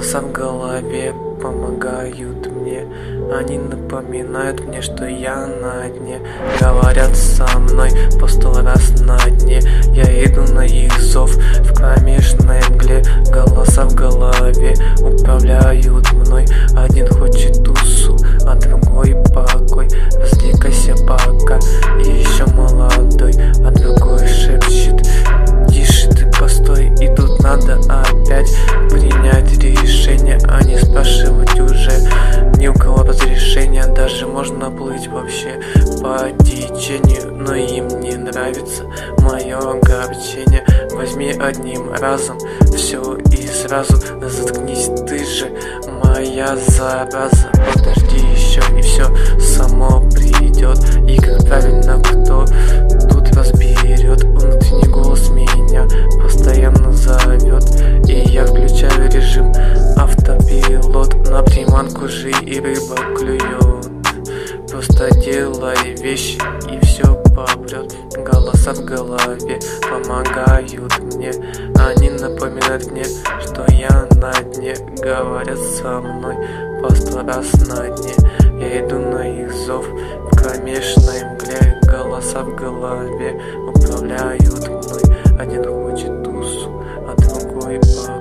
Голоса в голове помогают мне. Они напоминают мне, что я на дне. Говорят со мной по 100 раз на дне. Я иду на их зов в кромешной мгле. Голоса в голове управляют мной. Один хочет тусу, а другой покой. Развлекайся пока, еще молодой. А другой шепчет: тише ты, постой. И тут надо опять принять решение, а не спрашивать уже ни у кого разрешения. Даже можно плыть вообще по течению, но им не нравится мое огорчение. Возьми одним разом все и сразу заткнись, ты же моя зараза. Подожди еще, и все само придет. И как правильно кто тут разберет? Внутренний голос меня постоянно зовет, и я включаю режим автопилот. На приманку жи и рыба клюет. Просто делай вещи, и все попрет. Голоса в голове помогают мне. Они напоминают мне, что я на дне. Говорят со мной по 100 раз на дне. Я иду на их зов в кромешной мгле. Голоса в голове управляют мной. Один хочет тусу, а другой